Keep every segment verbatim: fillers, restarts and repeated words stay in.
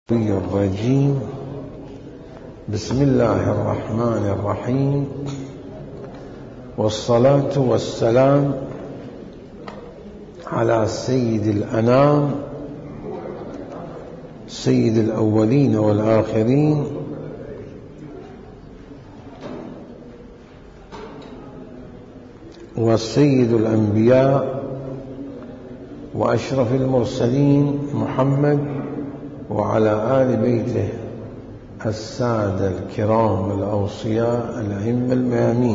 الرجيم. بسم الله الرحمن الرحيم، والصلاة والسلام على سيد الأنام سيد الأولين والآخرين وسيد الأنبياء وأشرف المرسلين محمد وعلى آل بيته السادة الكرام الأوصياء الأئمة الميامين،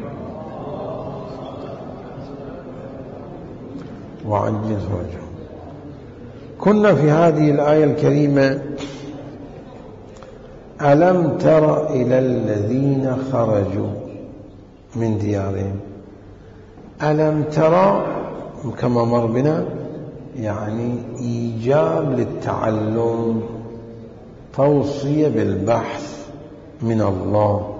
وعجل فرجهم. كنا في هذه الآية الكريمة: ألم تر إلى الذين خرجوا من ديارهم. ألم ترى كما مر بنا يعني إيجاب للتعلم، توصية بالبحث من الله،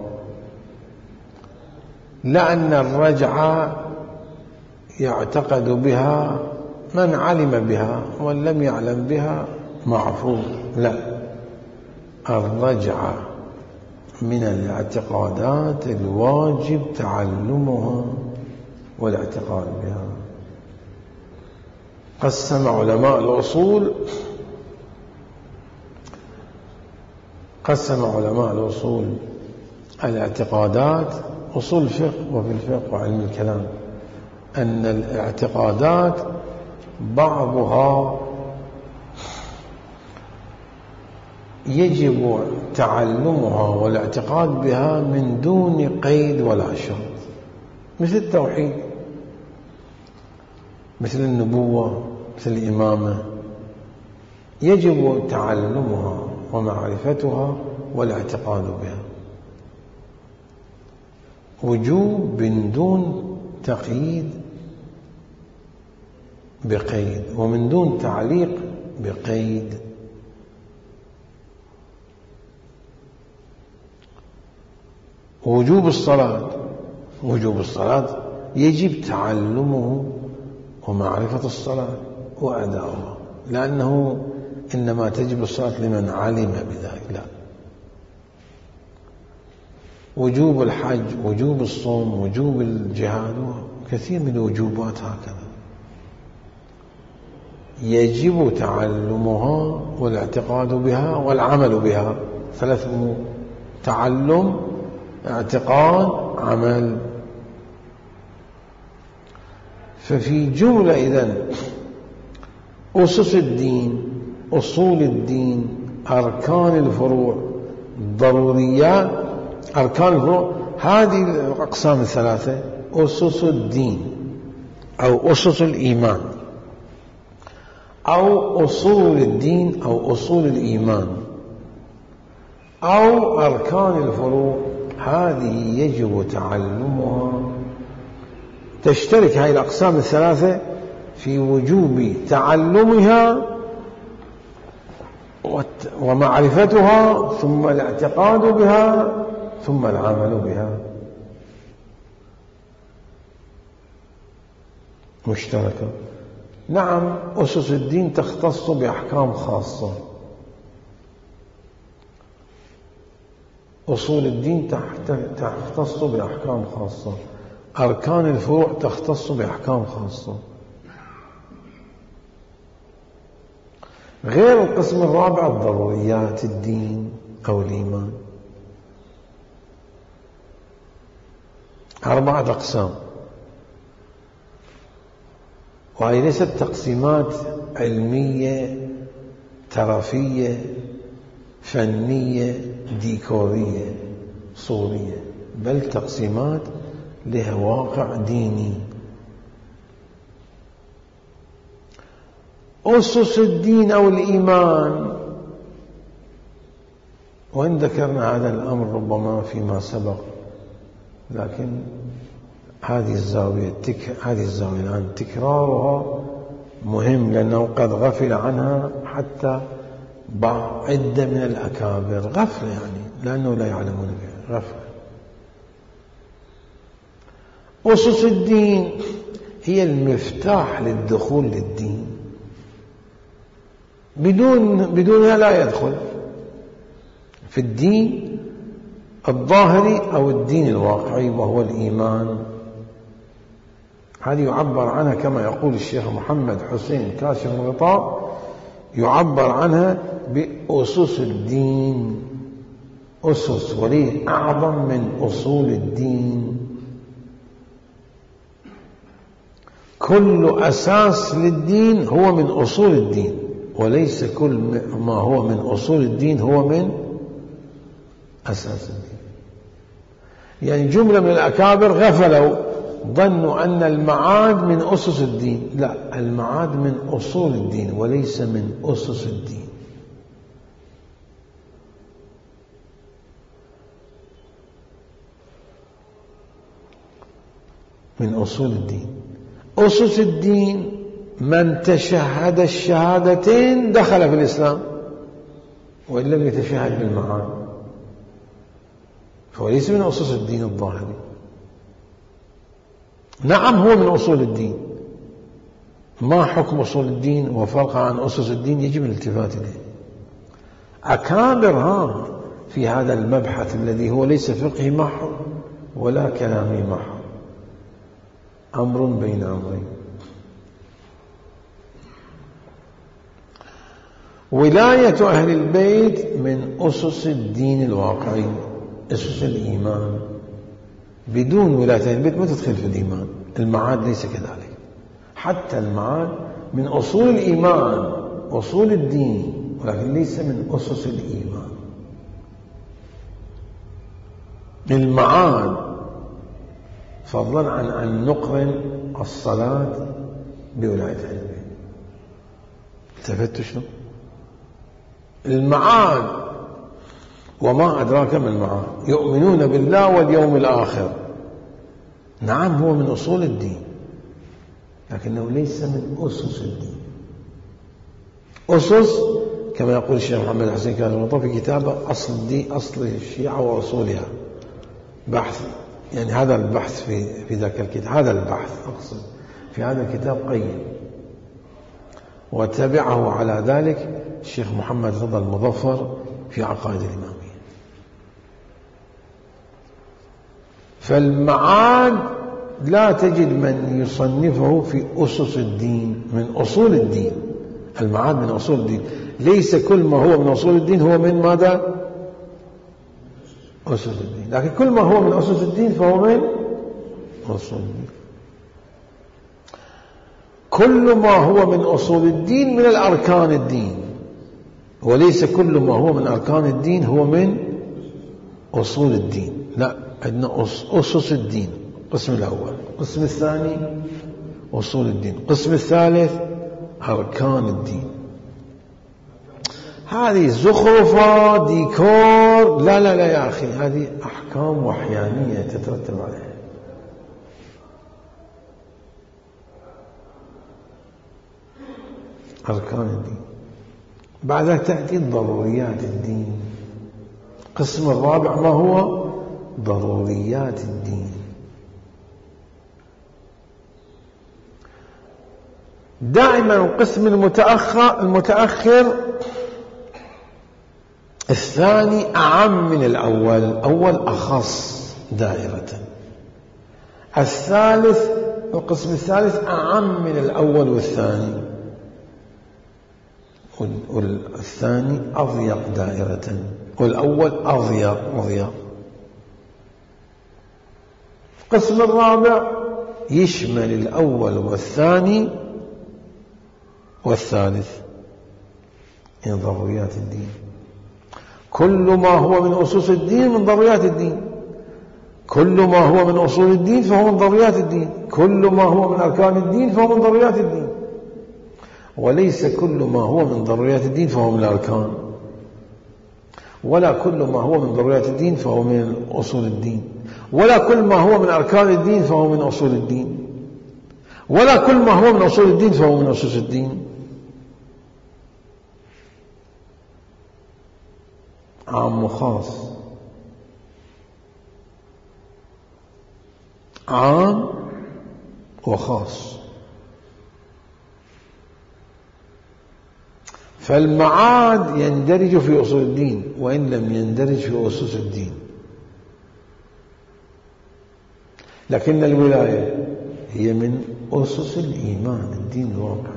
لأن الرجعة يعتقد بها من علم بها، ومن لم يعلم بها معفو. لا، الرجعة من الاعتقادات الواجب تعلمها والاعتقاد بها. قسم علماء الأصول قسم علماء الأصول الاعتقادات أصول الفقه وفي الفقه وعلم الكلام، أن الاعتقادات بعضها يجب تعلمها والاعتقاد بها من دون قيد ولا شرط، مثل التوحيد، مثل النبوة، مثل الإمامة، يجب تعلمها ومعرفتها والاعتقاد بها وجوب من دون تقييد بقيد ومن دون تعليق بقيد. وجوب الصلاة وجوب الصلاة يجب تعلمه ومعرفة الصلاة وأداؤها، لأنه إنما تجب الصلاة لمن علم بذلك. لا، وجوب الحج، وجوب الصوم، وجوب الجهاد، كثير من الوجوبات هكذا يجب تعلمها والاعتقاد بها والعمل بها. ثلاث أمور: تعلم، اعتقاد، عمل. ففي جملة إذن أسس الدين، أصول الدين، أركان الفروع، ضروريات أركان الفروع، هذه الأقسام الثلاثة: أسس الدين أو أسس الإيمان أو أصول الدين أو أصول الإيمان أو أركان الفروع، هذه يجب تعلمها. تشترك هذه الأقسام الثلاثة في وجوب تعلمها ومعرفتها، ثم الاعتقاد بها، ثم العمل بها، مشتركة. نعم، أسس الدين تختص بأحكام خاصة، أصول الدين تختص بأحكام خاصة، أركان الفروع تختص بأحكام خاصة. غير القسم الرابع: ضروريات الدين أو الإيمان. أربعة أقسام، وهي ليست تقسيمات علمية ترفية فنية ديكورية صورية، بل تقسيمات لها واقع ديني. أسس الدين أو الإيمان، وإن ذكرنا هذا الأمر ربما فيما سبق، لكن هذه الزاوية تك... هذه الزاوية الآن تكرارها مهم، لأنه قد غفل عنها حتى بعض عدة من الأكابر، غفل يعني لأنه لا يعلمون بها، غفل. أسس الدين هي المفتاح للدخول للدين، بدون بدونها لا يدخل في الدين الظاهري أو الدين الواقعي وهو الإيمان. هذه يعبر عنها كما يقول الشيخ محمد حسين كاشف الغطاء، يعبر عنها بأسس الدين. أسس، وليه أعظم من أصول الدين. كل أساس للدين هو من أصول الدين، وليس كل ما هو من أصول الدين هو من أساس الدين. يعني جملة من الأكابر غفلوا، ظنوا أن المعاد من أسس الدين. لا، المعاد من أصول الدين وليس من أسس الدين. من أصول الدين. أسس الدين من تشهد الشهادتين دخل في الإسلام، وإن لم يتشهد بالمعاد فهو ليس من أسس الدين الظاهري. نعم هو من أصول الدين. ما حكم أصول الدين وفرقه عن أسس الدين؟ يجب الالتفات إليه. أكابر ها في هذا المبحث الذي هو ليس فقهي محض ولا كلامي محض، أمر بين أمرين. ولاية أهل البيت من أسس الدين الواقعي، أسس الإيمان. بدون ولاية أهل البيت ما تدخل في الإيمان. المعاد ليس كذلك. حتى المعاد من أصول الإيمان، أصول الدين، ولكن ليس من أسس الإيمان. المعاد فضلا عن أن نقرن الصلاة بولاية أهل البيت. التفتوا شنو؟ المعاد، وما أدراك ما المعاد، يؤمنون بالله واليوم الآخر. نعم هو من أصول الدين، لكنه ليس من أسس الدين. أسس كما يقول الشيخ محمد حسين كاشف الغطاء في كتابه أصل الدين، أصل الشيعة وأصولها، بحث. يعني هذا البحث في في ذاك الكتاب، هذا البحث أقصد في هذا الكتاب قيم. وتبعه على ذلك الشيخ محمد رضا المظفر في عقائد الإمامية. فالمعاد لا تجد من يصنفه في أسس الدين، من أصول الدين. المعاد من أصول الدين. ليس كل ما هو من أصول الدين هو من ماذا؟ أسس الدين. لكن كل ما هو من أسس الدين فهو من أصول الدين. كل ما هو من أصول الدين من الأركان الدين، وليس كل ما هو من أركان الدين هو من أصول الدين. لا، عندنا أسس الدين، القسم الأول. القسم الثاني أصول الدين. القسم الثالث أركان الدين. هذه زخرفة ديكور. لا لا لا يا أخي، هذه أحكام وحيانية تترتب عليها. أركان الدين. بعدها تأتي ضروريات الدين. القسم الرابع ما هو؟ ضروريات الدين. دائما القسم المتأخر المتأخر الثاني أعم من الأول. الأول أخص دائرة. الثالث القسم الثالث أعم من الأول والثاني، والثاني أضيق دائرة، والأول أضيق أضيق. القسم الرابع يشمل الأول والثاني والثالث من ضروريات الدين. كل ما هو من أسس الدين من ضروريات الدين. كل ما هو من أصول الدين فهو من ضروريات الدين. كل ما هو من أركان الدين فهو من ضروريات الدين. وليس كل ما هو من ضروريات الدين فهو من الأركان، ولا كل ما هو من ضروريات الدين فهو من أصول الدين، ولا كل ما هو من أركان الدين فهو من أصول الدين، ولا كل ما هو من أصول الدين فهو من أسس الدين. عام وخاص. عام وخاص. فالمعاد يندرج في أصول الدين وإن لم يندرج في أسس الدين، لكن الولاية هي من أسس الإيمان، الدين الواقعي.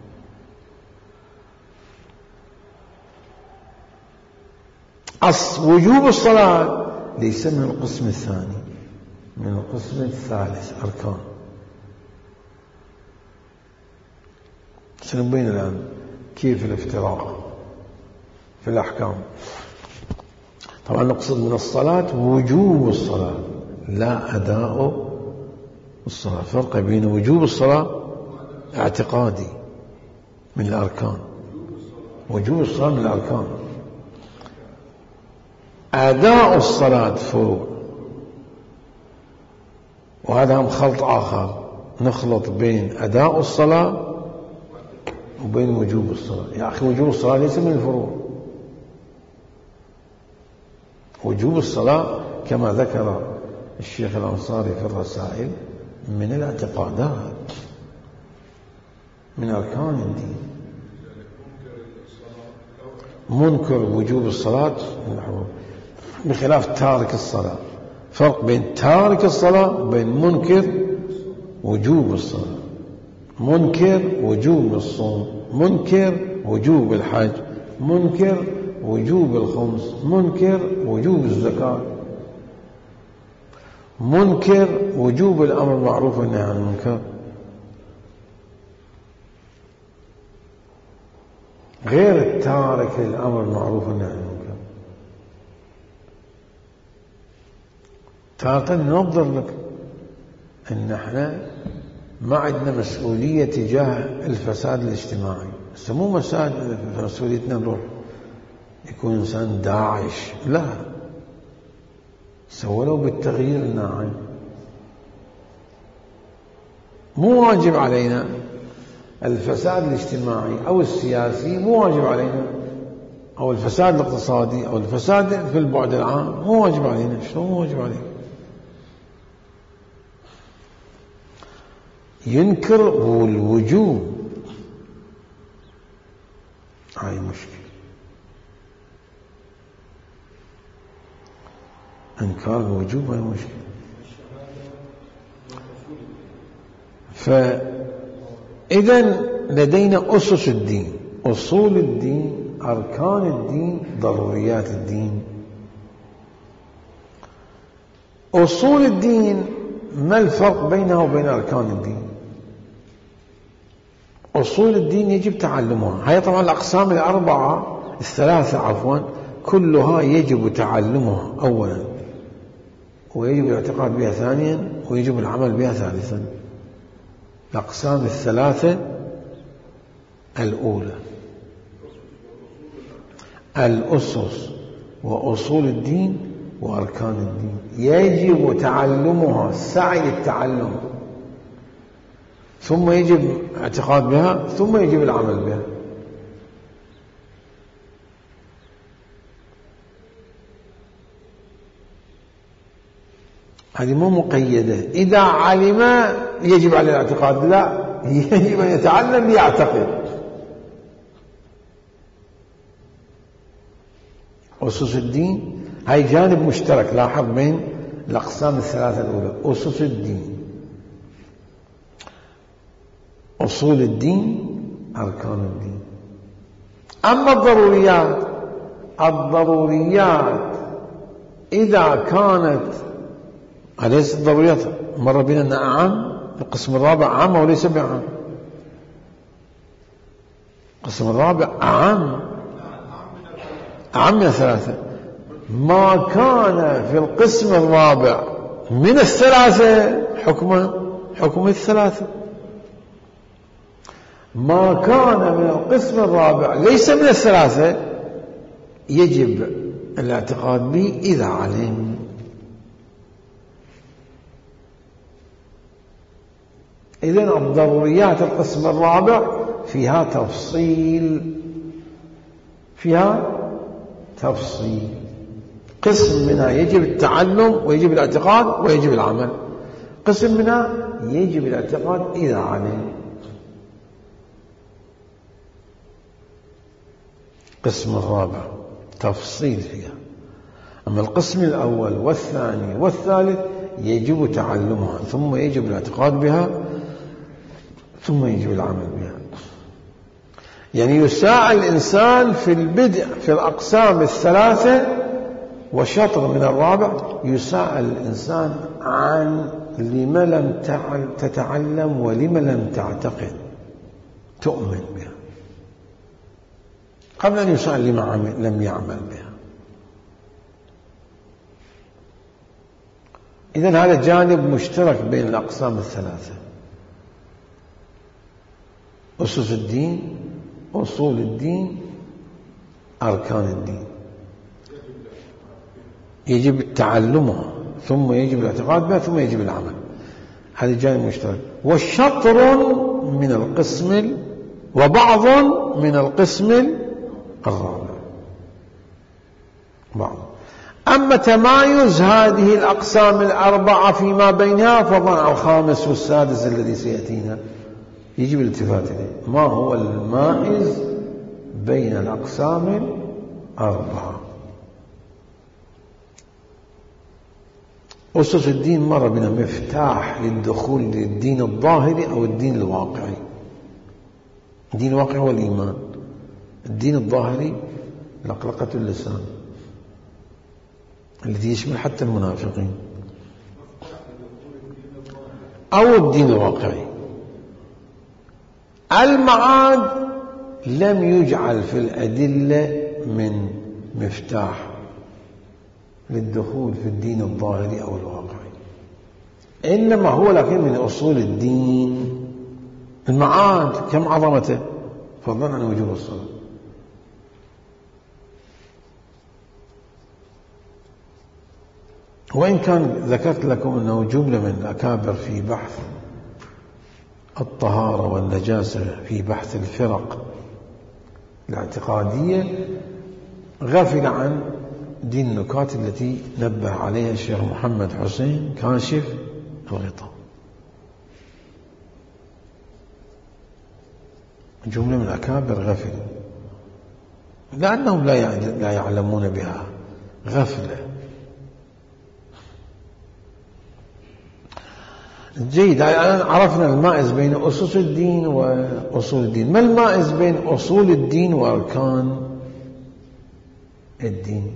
أصل وجوب الصلاة ليس من القسم الثاني، من القسم الثالث، أركان. سنبين الآن كيف الافتراق في الأحكام. طبعا نقصد من الصلاة وجوب الصلاة لا أداء الصلاة. فرق بين وجوب الصلاة اعتقادي من الأركان، وجوب الصلاة من الأركان. أداء الصلاة فروع، وهذا هم خلط آخر، نخلط بين أداء الصلاة وبين وجوب الصلاة. يا أخي وجوب الصلاة ليس من الفروع، وجوب الصلاة كما ذكر الشيخ الأنصاري في الرسائل من الاعتقادات، من أركان الدين. منكر وجوب الصلاة من الحروب، بخلاف تارك الصلاة. فرق بين تارك الصلاة وبين منكر وجوب الصلاة. منكر وجوب الصوم، منكر وجوب الحج، منكر وجوب الخمس، منكر وجوب الزكاة، منكر وجوب الأمر بالمعروف والنهي عن المنكر. غير التارك للأمر بالمعروف والنهي عن المنكر. تارة ننظر لك أن احنا ما عندنا مسؤولية تجاه الفساد الاجتماعي، بس مو مساد مسؤوليتنا نروح يكون إنسان داعش، لا، سولوا بالتغيير الناعم. مو واجب علينا الفساد الاجتماعي أو السياسي، مو واجب علينا، أو الفساد الاقتصادي أو الفساد في البعد العام، مو واجب علينا. شلون مو واجب علينا؟ ينكر الوجوب، هاي مشكلة. إنكار الوجوب هاي مشكلة. فإذا لدينا أسس الدين، أصول الدين، أركان الدين، ضروريات الدين. أصول الدين ما الفرق بينها وبين أركان الدين؟ أصول الدين يجب تعلمها. هي طبعا الأقسام الأربعة الثلاثة عفوا كلها يجب تعلمها أولا، ويجب الاعتقاد بها ثانيا، ويجب العمل بها ثالثا. الأقسام الثلاثة الأولى الأسس وأصول الدين وأركان الدين يجب تعلمها، سعي التعلم، ثم يجب اعتقاد بها، ثم يجب العمل بها. هذه مو مقيدة. إذا علم يجب عليه الاعتقاد، لا، يجب أن يتعلم ليعتقد. أسس الدين هاي جانب مشترك، لاحظ، بين الأقسام الثلاثة الأولى: أسس الدين، أصول الدين، أركان الدين. أما الضروريات، الضروريات إذا كانت، أليس الضروريات مر بنا أن أعم، القسم الرابع عام وليس بعام. القسم الرابع أعم، أعم من الثلاثة. ما كان في القسم الرابع من الثلاثة حكمه حكم الثلاثة، ما كان من القسم الرابع ليس من الثلاثة يجب الاعتقاد به إذا علم. إذن الضروريات القسم الرابع فيها تفصيل، فيها تفصيل. قسم منها يجب التعلم ويجب الاعتقاد ويجب العمل، قسم منها يجب الاعتقاد إذا علم. القسم الرابع تفصيل فيها. أما القسم الأول والثاني والثالث يجب تعلمها، ثم يجب الاعتقاد بها، ثم يجب العمل بها. يعني يساعد الإنسان في البدء في الأقسام الثلاثة وشطر من الرابع، يساعد الإنسان عن لم لم تتعلم ولم لم تعتقد تؤمن بها قبل أن يسأل لما لم يعمل بها. إذن هذا جانب مشترك بين الأقسام الثلاثة: أسس الدين، أصول الدين، أركان الدين. يجب تعلمها، ثم يجب الاعتقاد بها، ثم يجب العمل. هذا جانب مشترك. وشطر من القسم وبعض من القسم الرابع بعض. أما تمايز هذه الأقسام الأربعة فيما بينها فضع الخامس والسادس الذي سيأتينا يجب الالتفات إليه. ما هو المائز بين الأقسام الأربعة؟ أسس الدين مر بنا مفتاح للدخول للدين الظاهري أو الدين الواقعي. الدين الواقعي هو الإيمان، الدين الظاهري لقلقة اللسان الذي يشمل حتى المنافقين، أو الدين الواقعي. المعاد لم يجعل في الأدلة من مفتاح للدخول في الدين الظاهري أو الواقعي، إنما هو لكن من أصول الدين. المعاد كم عظمته فضلا عن وجوب الصلاة. وإن كان ذكرت لكم أنه جملة من الأكابر في بحث الطهارة والنجاسة في بحث الفرق الاعتقادية غفل عن دي النكات التي نبه عليها الشيخ محمد حسين كاشف الغطاء. جملة من الأكابر غفل لأنهم لا يعلمون بها غفلة. جيد، الآن عرفنا المائز بين أسس الدين وأصول الدين. ما المائز بين أصول الدين وأركان الدين؟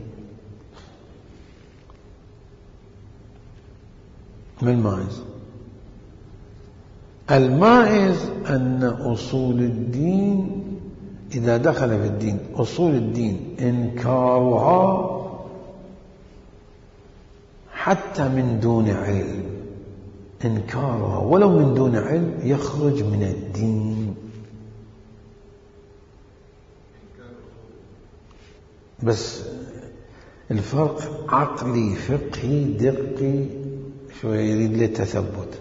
ما المائز؟ المائز أن أصول الدين إذا دخل في الدين أصول الدين إنكارها حتى من دون علم، إنكارها ولو من دون علم يخرج من الدين. بس الفرق عقلي فقهي دقي شوية يريد للتثبت.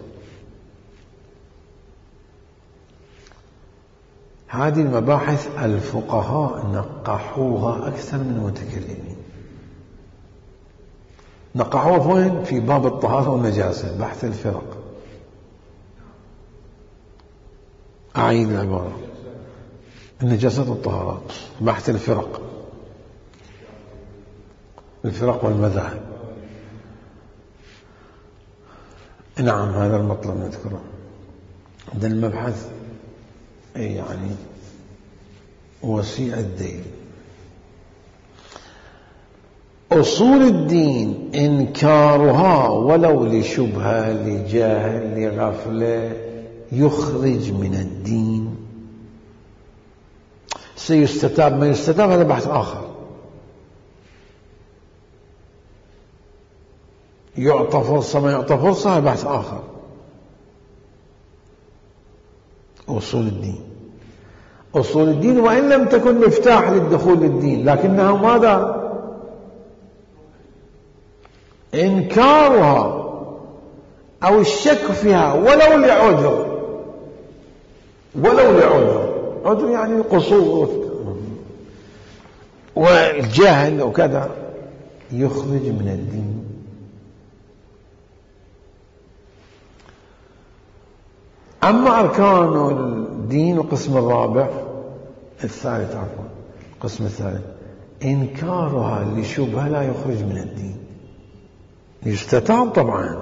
هذه المباحث الفقهاء نقحوها أكثر من المتكلمين. نقحوها وين؟ في باب الطهارة والنجاسة، بحث الفرق. أعيد العبارة: النجاسة والطهارات، بحث الفرق، الفرق والمذاهب. نعم، هذا المطلب نذكره. هذا المبحث يعني وسيع الذيل. أصول الدين إنكارها ولو لشبهة لجهل لغفلة يخرج من الدين. سيستتاب ما يستتاب هذا بحث آخر. يعطى فرصة ما يعطى فرصة هذا بحث آخر. أصول الدين أصول الدين وإن لم تكن مفتاح للدخول للدين، لكنها ماذا؟ إنكارها أو الشك فيها ولو لعذر، ولو لعذر، عذر يعني قصور والجهل وكذا، يخرج من الدين. أما أركان الدين القسم الرابع الثالث عفوا القسم الثالث إنكارها لشبهة لا يخرج من الدين، يستتاب طبعا.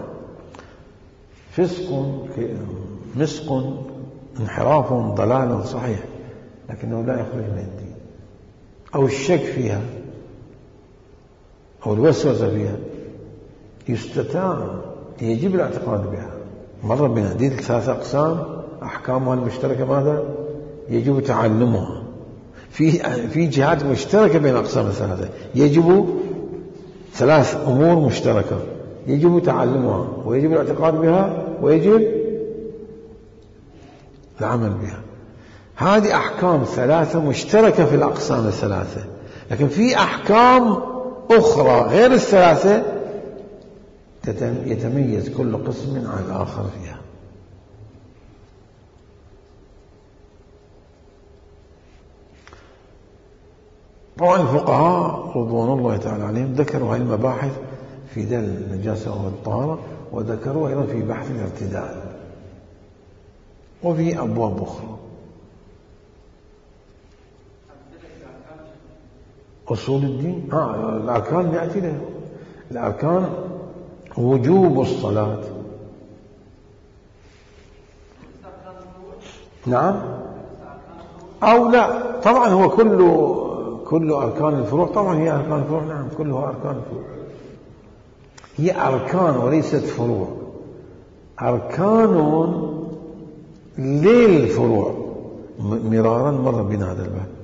فسق مسق انحراف ضلال صحيح، لكنه لا يخرج من الدين. أو الشك فيها أو الوسوسة فيها يستتاب، يجب الاعتقاد بها. مر بنا دي ثلاث أقسام أحكامها المشتركة ماذا؟ يجب تعلمها. في في جهات مشتركة بين الأقسام الثلاثة، يجب ثلاث أمور مشتركة، يجب تعلمها ويجب الاعتقاد بها ويجب العمل بها. هذه أحكام ثلاثة مشتركة في الأقسام الثلاثة، لكن في أحكام أخرى غير الثلاثة يتميز كل قسم عن الآخر فيها. طبعا الفقهاء رضوان الله تعالى عليهم ذكروا هذه المباحث في دل النجاسة والطهارة، وذكروا أيضا في بحث الارتداد وفي أبواب أخرى. أصول الدين آه الأركان يأتي له. الأركان وجوب الصلاة، نعم أو لا. طبعا هو كله كل أركان الفروع، طبعا هي أركان الفروع، نعم كلها أركان الفروع، هي أركان وليست فروع. أركان للفروع، مرارا مر بنا هذا الباب.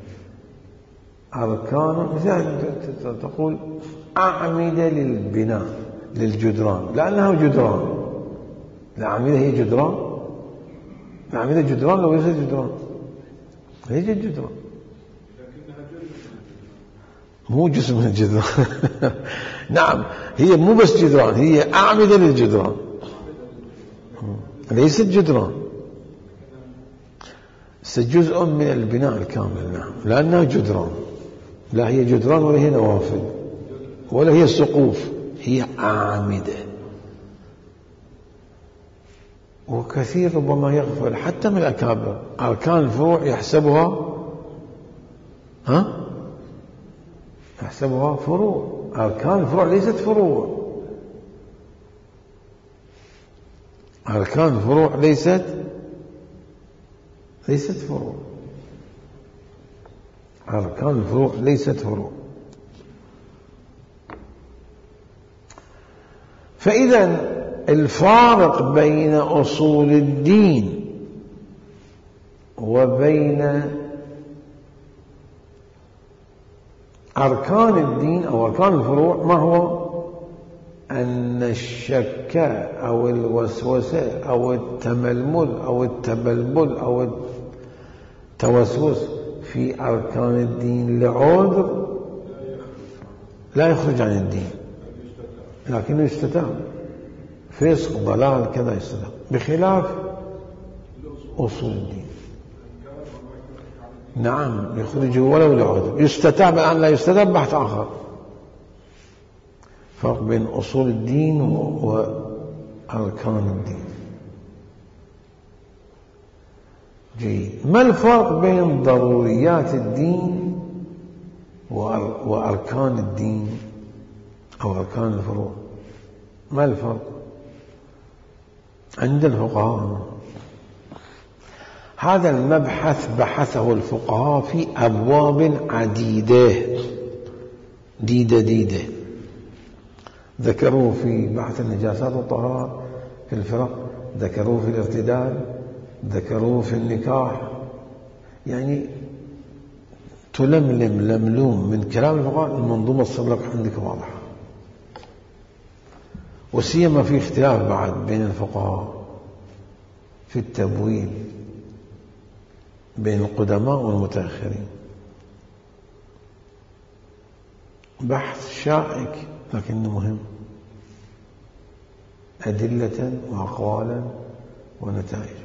أركان مثلا تقول أعمدة للبناء للجدران، لأنها جدران. الأعمدة هي جدران، الأعمدة جدران لو ليست جدران هي جدران، مو جزء من الجدران. نعم هي مو بس جدران، هي أعمدة للجدران ليست جدران، جزء من البناء الكامل. نعم لأنها جدران، لا هي جدران ولا هي نوافذ ولا هي سقوف، هي أعمدة. وكثير ربما يغفل حتى من الأكابر أركان الفروع يحسبها ها يحسبها فروع. أركان الفروع ليست فروع، أركان الفروع ليست ليست فروع، أركان الفروع ليست فروع. فإذا الفارق بين أصول الدين وبين أركان الدين أو أركان الفروع ما هو؟ أن الشك أو الوسوسة أو التململ أو التبلبل أو التوسوس في أركان الدين لعذر لا يخرج عن الدين، لكنه يستتاب. فسق ضلال كذا يستتاب، بخلاف أصول الدين. نعم يخرجه ولو لعذر، يستتاب الآن لا يستتاب بحث آخر. فرق بين أصول الدين وأركان الدين. جيد. ما الفرق بين ضروريات الدين وأركان الدين أو أركان الفروع؟ ما الفرق عند الفقهاء؟ هذا المبحث بحثه الفقهاء في أبواب عديدة ديدة ديدة. ذكروه في بحث النجاسات والطهارات في الفرق، ذكروه في الارتداد، ذكروه في النكاح. يعني تلملم لملوم من كلام الفقهاء. المنظومة تصير لك عندك واضحة، وسيما في اختلاف بعد بين الفقهاء في التبويب بين القدماء والمتأخرين. بحث شائك لكنه مهم، أدلة وأقوالا ونتائج.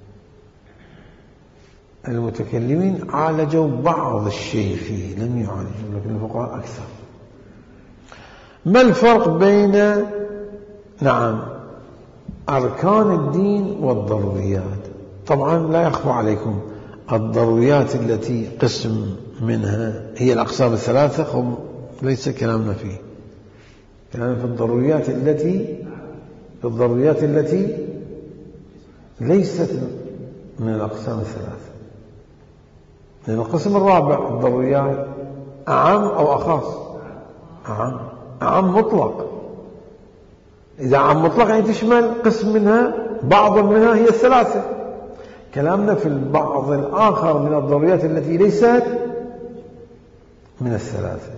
المتكلمين عالجوا بعض الشيء فيه، لم يعالجوا، لكن الفقهاء أكثر. ما الفرق بين نعم أركان الدين والضروريات؟ طبعا لا يخفى عليكم الضروريات التي قسم منها هي الأقسام الثلاثة، خب ليس كلامنا فيه، كلامنا في الضروريات التي في الضروريات التي ليست من الأقسام الثلاثة. لأن القسم الرابع الضروريات أعم أو أخص؟ أعم أعم مطلق. إذا عام مطلق يعني تشمل قسم منها، بعض منها هي الثلاثة. كلامنا في البعض الآخر من الضروريات التي ليست من الثلاثة.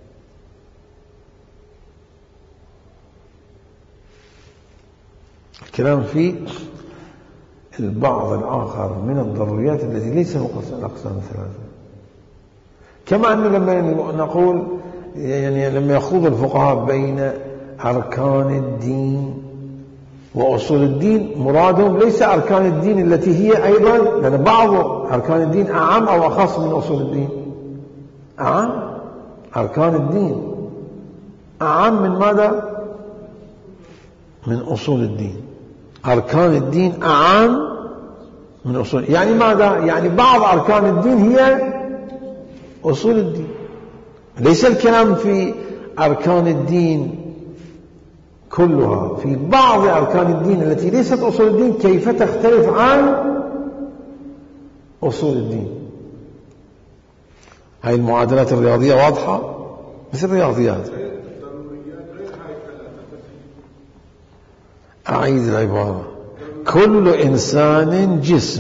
الكلام في البعض الآخر من الضروريات التي ليست من الأقسام الثلاثة. كما أنه لما نقول يعني لما يخوض الفقهاء بين أركان الدين وأصول الدين، مرادهم ليس أركان الدين التي هي أيضا، لأن بعض أركان الدين أعم أو أخص من أصول الدين. أعم أركان الدين أعم من ماذا؟ من أصول الدين. أركان الدين أعم من أصول، يعني ماذا؟ يعني بعض أركان الدين هي أصول الدين. ليس الكلام في أركان الدين كلها، في بعض أركان الدين التي ليست أصول الدين كيف تختلف عن أصول الدين. هاي المعادلات الرياضية واضحة مثل الرياضيات. أعيد العبارة: كل إنسان جسم.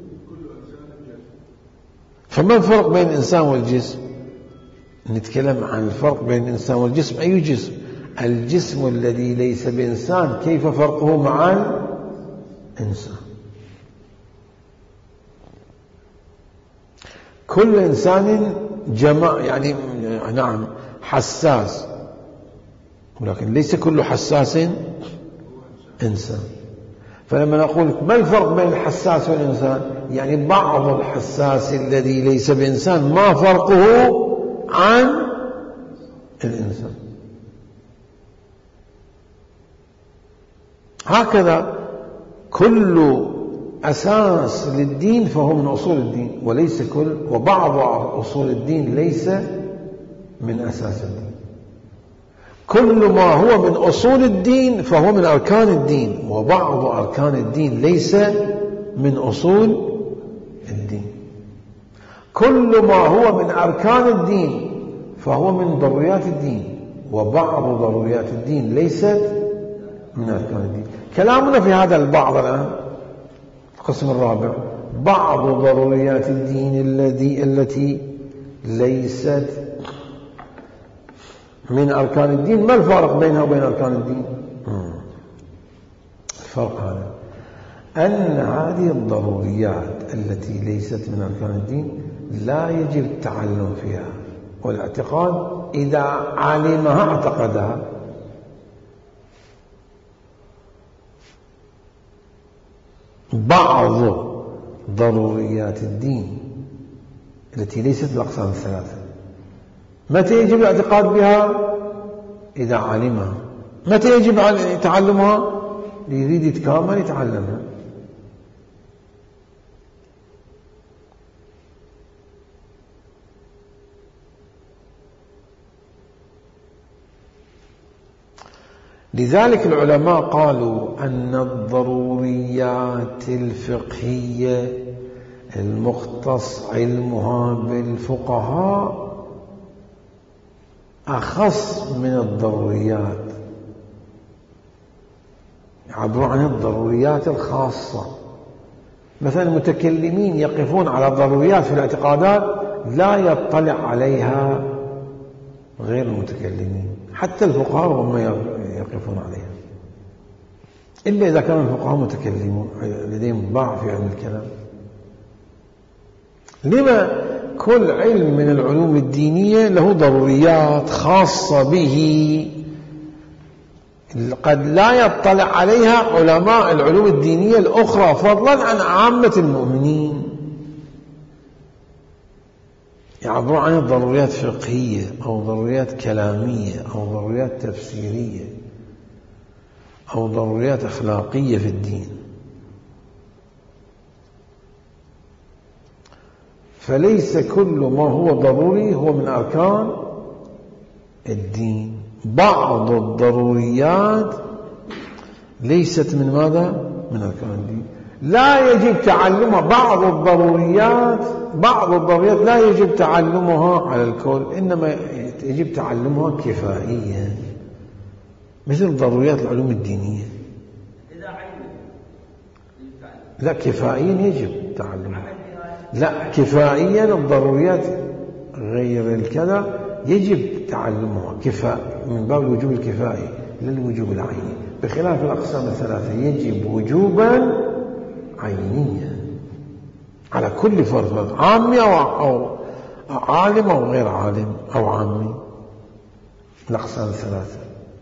فما الفرق بين الإنسان والجسم؟ نتكلم عن الفرق بين الإنسان والجسم. أي جسم؟ الجسم الذي ليس بإنسان، كيف فرقه مع الإنسان؟ كل إنسان جماع، يعني نعم حساس، ولكن ليس كل حساس إنسان. فلما نقول ما الفرق بين الحساس والإنسان، يعني بعض الحساس الذي ليس بإنسان ما فرقه عن الإنسان. هكذا كل أساس للدين فهو من أصول الدين، وليس كل، وبعض أصول الدين ليس من أساس الدين. كل ما هو من أصول الدين فهو من أركان الدين، وبعض أركان الدين ليس من أصول الدين. كل ما هو من أركان الدين فهو من ضروريات الدين، وبعض ضروريات الدين ليست من أركان الدين. كلامنا في هذا البعض الآن القسم الرابع: بعض ضروريات الدين الذي التي ليست من أركان الدين. ما الفارق بينها وبين أركان الدين؟ الفرق هذا أن هذه الضروريات التي ليست من أركان الدين لا يجب التعلم فيها والاعتقاد، إذا علمها اعتقدها. بعض ضروريات الدين التي ليست بالأقسام الثلاثة متى يجب الاعتقاد بها؟ إذا علمها. متى يجب تعلمها؟ ليريد يتكامل يتعلمها. لذلك العلماء قالوا أن الضروريات الفقهية المختص علمها بالفقهاء أخص من الضروريات، يعبرون عن الضروريات الخاصة. مثلا المتكلمين يقفون على الضروريات في الاعتقادات لا يطلع عليها غير المتكلمين، حتى الفقهاء هم يقفون عليها، إلا إذا كانوا الفقهاء متكلمون لديهم ضعف في علم الكلام. لما كل علم من العلوم الدينية له ضروريات خاصة به قد لا يطلع عليها علماء العلوم الدينية الأخرى، فضلا عن عامة المؤمنين. يعبرون عن ضروريات فقهية أو ضروريات كلامية أو ضروريات تفسيرية أو ضروريات أخلاقية في الدين. فليس كل ما هو ضروري هو من أركان الدين. بعض الضروريات ليست من ماذا؟ من أركان الدين. لا يجب تعلمها. بعض الضروريات بعض الضروريات لا يجب تعلمها على الكل، إنما يجب تعلمها كفائيا، مثل ضروريات العلوم الدينية. لا، كفائيا يجب تعلمها. لا، كفائيا الضروريات غير الكذا يجب تعلمها كفاء من باب الوجوب الكفائي لا الوجوب العيني، بخلاف الأقسام الثلاثة يجب وجوبا عينيا على كل فرد، عامي أو عالم أو غير عالم أو عامي. الأقسام الثلاثة.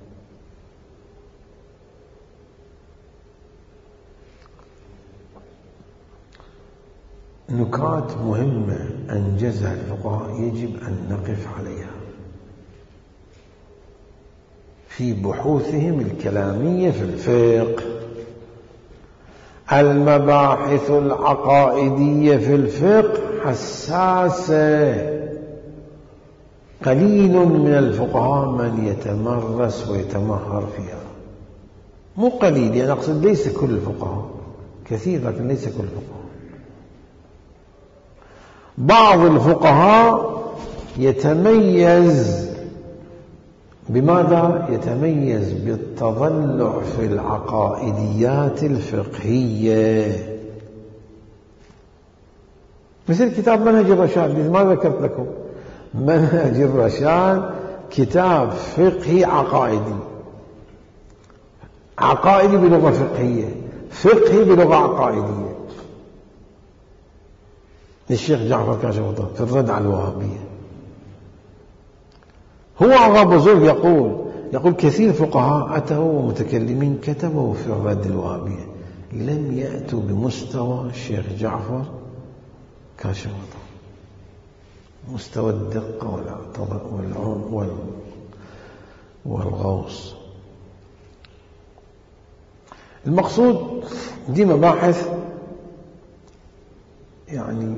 نكات مهمة أنجزها الفقهاء يجب أن نقف عليها في بحوثهم الكلامية في الفقه. المباحث العقائدية في الفقه حساسة، قليل من الفقهاء من يتمرس ويتمهر فيها. مو قليل، يعني أقصد ليس كل الفقهاء، كثير لكن ليس كل الفقهاء. بعض الفقهاء يتميز بماذا؟ يتميز بالتضلع في العقائديات الفقهية، مثل كتاب منهج الرشاد. ما ذكرت لكم منهج الرشاد كتاب فقهي عقائدي، عقائدي بلغة فقهية، فقهي بلغة عقائدية، للشيخ جعفر كاشف الغطاء في الرد على الوهابية. هو أغا بزرگ يقول يقول كثير فقهاء أتوا ومتكلمين كتبوا في الرد الوهابية لم يأتوا بمستوى الشيخ جعفر كاشف الغطاء، مستوى الدقة والغوص. المقصود دي مباحث يعني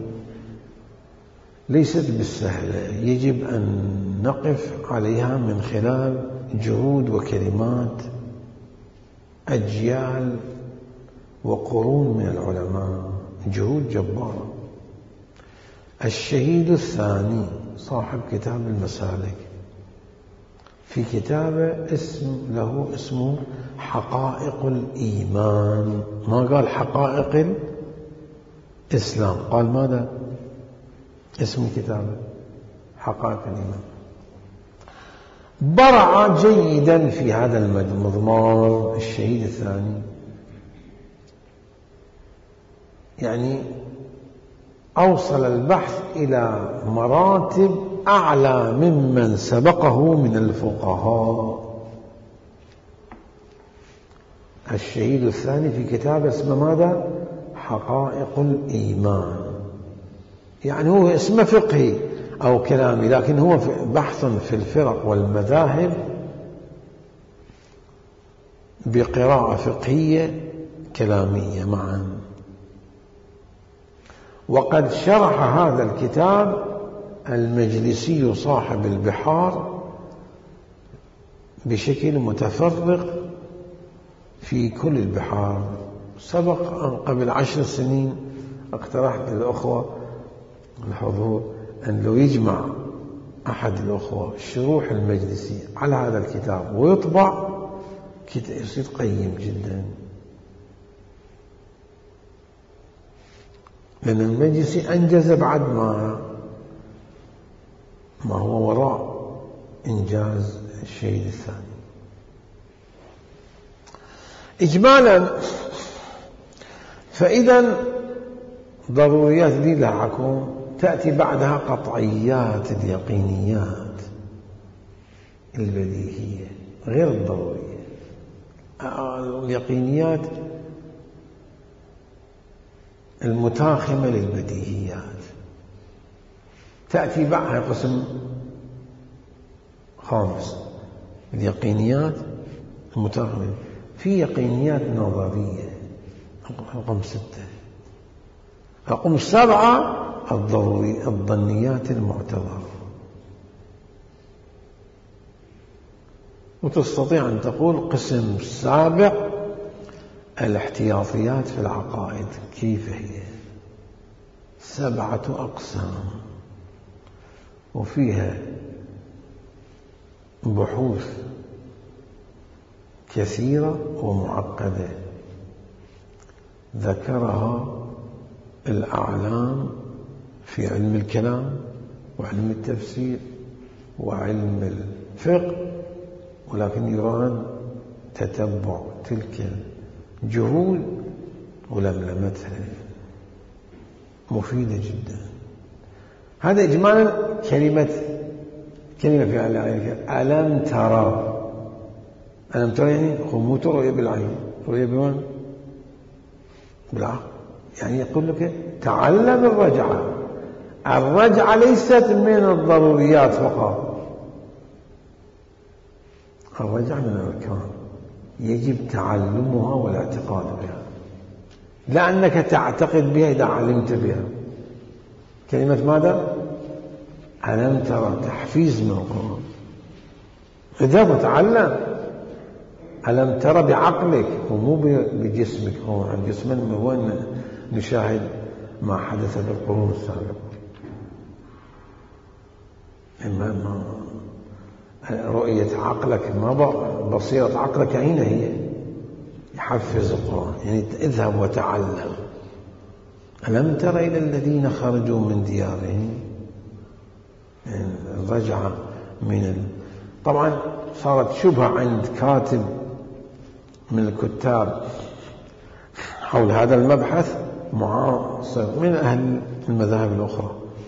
ليست بالسهلة، يجب أن نقف عليها من خلال جهود وكلمات أجيال وقرون من العلماء، جهود جبارة. الشهيد الثاني صاحب كتاب المسالك في كتابه اسم له اسمه حقائق الإيمان، ما قال حقائق الإسلام، قال ماذا؟ اسم كتابه حقائق الإيمان. برع جيدا في هذا المضمار الشهيد الثاني، يعني أوصل البحث إلى مراتب أعلى ممن سبقه من الفقهاء. الشهيد الثاني في كتاب اسمه ماذا؟ حقائق الإيمان، يعني هو اسمه فقهي أو كلامي، لكن هو بحث في الفرق والمذاهب بقراءة فقهية كلامية معا. وقد شرح هذا الكتاب المجلسي صاحب البحار بشكل متفرق في كل البحار. سبق أن قبل عشر سنين اقترحت للأخوة الحضور أن لو يجمع أحد الأخوة شروح المجلسي على هذا الكتاب ويطبع يصير قيم جدا، لأن المجلسي أنجز بعد ما ما هو وراء إنجاز الشهيد الثاني. إجمالا فإذا ضروريات دي لحكم تأتي بعدها قطعيات اليقينيات البديهية غير الضرورية. اليقينيات المتاخمة للبديهيات تأتي بعدها قسم خامس، اليقينيات المتاخمة. في يقينيات نظرية رقم ستة. رقم سبعة الضروري الظنيات المعتبرة. وتستطيع أن تقول قسم سابع الاحتياطيات في العقائد. كيف هي؟ سبعة أقسام، وفيها بحوث كثيرة ومعقدة ذكرها الأعلام في علم الكلام وعلم التفسير وعلم الفقه، ولكن يراد تتبع تلك الجهود ولملمتها، مفيدة جدا. هذا إجمالا كلمة كلمة في الآية ألم ترى. ألم ترى يعني خموت رؤية بالعين، رؤية بمن؟ بالعقل. يعني يقول لك تعلم الرجعة. الرجعة ليست من الضروريات فقط، الرجعة من الأركان، يجب تعلمها والاعتقاد بها، لا أنك تعتقد بها إذا علمت بها. كلمة ماذا؟ ألم ترى، تحفيز من القرآن. إذا تتعلم ألم ترى بعقلك ومو بجسمك. هو عن جسمنا هو أن نشاهد ما حدث بالقرون السابقة. إما رؤية عقلك، ما بصيرة عقلك أين هي؟ يحفز القرآن. يعني اذهب وتعلم. ألم تر إلى الذين خرجوا من ديارهم، يعني الرجعة من ال... طبعا صارت شبهة عند كاتب من الكتاب حول هذا المبحث معاصر من أهل المذاهب الأخرى،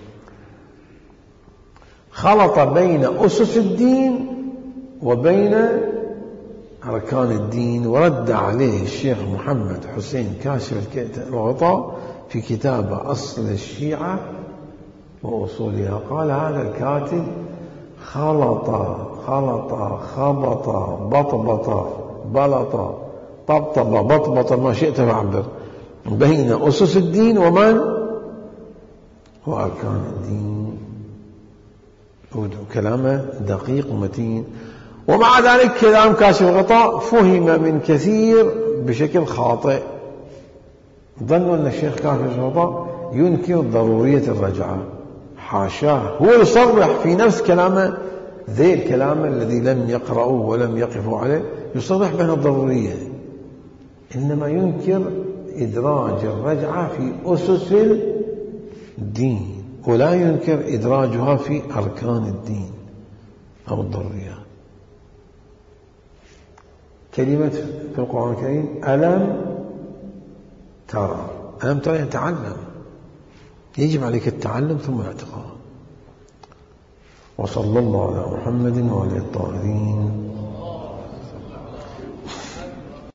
خلط بين أسس الدين وبين أركان الدين، ورد عليه الشيخ محمد حسين كاشف الغطاء في كتابه أصل الشيعة وأصولها. قال هذا الكاتب خلط خلط خبط بطبط بلط طبطب بطبط ما شئت فعبر بين أسس الدين ومن وأركان الدين. كلامه دقيق ومتين، ومع ذلك كلام كاشف الغطاء فهم من كثير بشكل خاطئ. ظنوا أن الشيخ كاشف الغطاء ينكر ضرورية الرجعة. حاشاه، هو يصرح في نفس كلامه، ذي الكلام الذي لم يقرأوه ولم يقفوا عليه، يصرح بأنها الضرورية، إنما ينكر إدراج الرجعة في أسس الدين، ولا ينكر إدراجها في أركان الدين أو الضروريات. كلمة في القرآن الكريم ألم ترى. ألم ترى يعني تعلم، يجب عليك التعلم ثم الاعتقاد. وصلى الله على محمد وعلى الطاهرين